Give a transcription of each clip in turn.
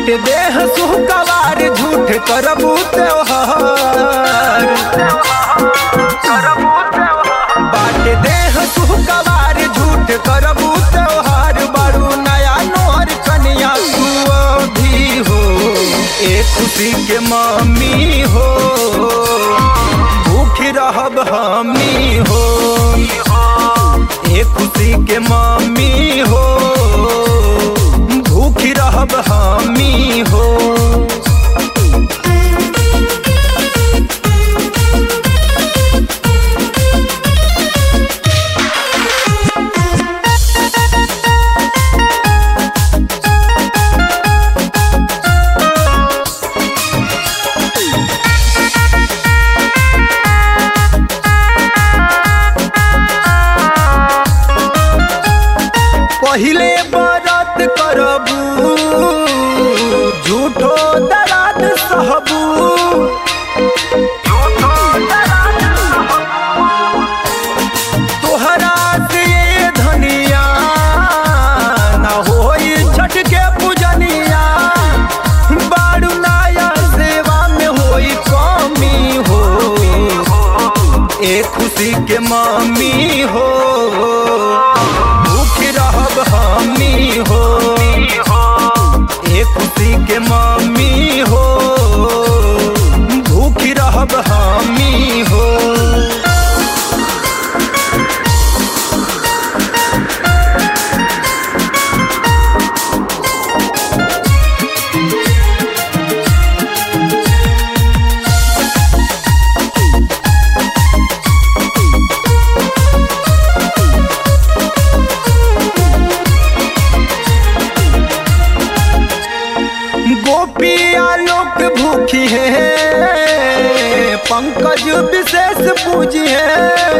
बाटे देह सुहकवार झूठ करबू त्योहार बाटे देह सुहकवार झूठ करबू त्योहार बारू नया नोहर कन्या तू भी हो एक खुशी के मम्मी हो भूखी रहब हमी हो एक खुशी के मम्मी हो भूखी रहब हमी हो। पहिले बरत करबू झूठो दराद सहबू तोहरा से धनिया ना होई छठ के पूजनिया बारू नया सेवा में होई कमी हो एक खुशी के मम्मी हो हमी हो एक खुशी के मम्मी हो भूखी रहब हमी हो। गोपिया लोग भूखी है पंकज विशेष पूजी है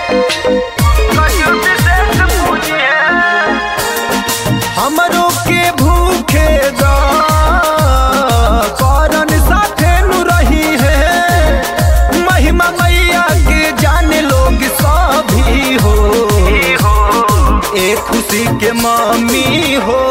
हमरो के भूखे कारण साथे नु रही है महिमा मैया के जाने लोग सभी हो एक खुशी के मम्मी हो